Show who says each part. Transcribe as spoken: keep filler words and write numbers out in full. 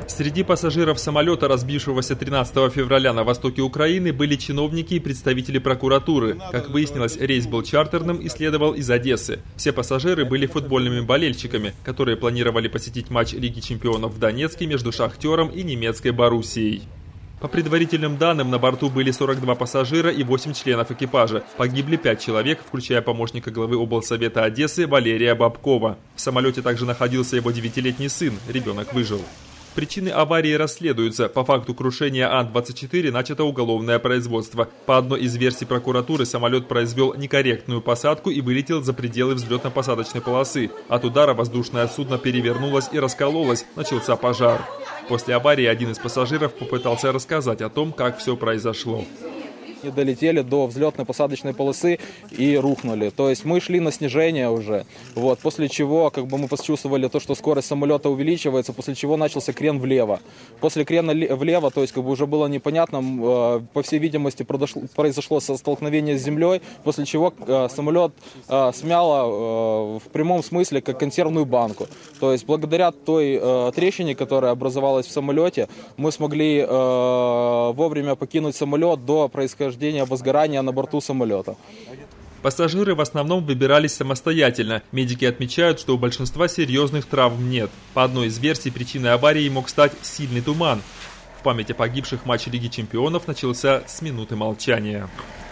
Speaker 1: Среди пассажиров самолета, разбившегося тринадцатого февраля на востоке Украины, были чиновники и представители прокуратуры. Как выяснилось, рейс был чартерным и следовал из Одессы. Все пассажиры были футбольными болельщиками, которые планировали посетить матч Лиги чемпионов в Донецке между «Шахтером» и немецкой «Боруссией». По предварительным данным, на борту были сорок два пассажира и восемь членов экипажа. Погибли пять человек, включая помощника главы облсовета Одессы Валерия Бабкова. В самолете также находился его девятилетний сын, ребенок выжил. Причины аварии расследуются. По факту крушения Ан двадцать четыре начато уголовное производство. По одной из версий прокуратуры, самолет произвел некорректную посадку и вылетел за пределы взлетно-посадочной полосы. От удара воздушное судно перевернулось и раскололось, начался пожар. После аварии один из пассажиров попытался рассказать о том, как все произошло.
Speaker 2: И долетели до взлетно-посадочной полосы и рухнули. То есть мы шли на снижение уже. Вот, после чего как бы мы почувствовали то, что скорость самолета увеличивается, после чего начался крен влево. После крена влево, то есть как бы уже было непонятно, э, по всей видимости произошло, произошло столкновение с землей, после чего э, самолет э, смяло э, в прямом смысле как консервную банку. То есть благодаря той э, трещине, которая образовалась в самолете, мы смогли э, вовремя покинуть самолет до происхождения возгорания на борту самолета.
Speaker 1: Пассажиры в основном выбирались самостоятельно. Медики отмечают, что у большинства серьезных травм нет. По одной из версий, причиной аварии мог стать сильный туман. В память о погибших матч Лиги чемпионов начался с минуты молчания.